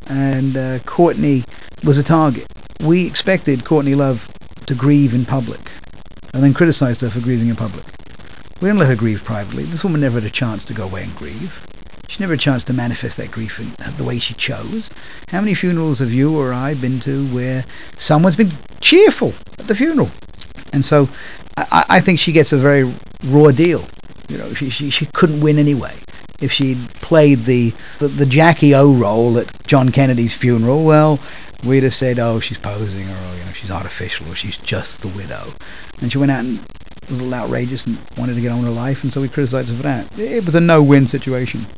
and Courtney was a target. We expected Courtney Love to grieve in public and then criticized her for grieving in public. We didn't let her grieve privately. This woman never had a chance to go away and grieve. She never had a chance to manifest that grief in the way she chose. How many funerals have you or I been to where someone's been cheerful at the funeral? And so I think she gets a very raw deal. She couldn't win anyway. If she'd played the Jackie O role at John Kennedy's funeral, well, we'd have said, oh, she's posing, or she's artificial, or she's just the widow. And she went out and was a little outrageous and wanted to get on with her life, and so we criticised her for that. It was a no-win situation.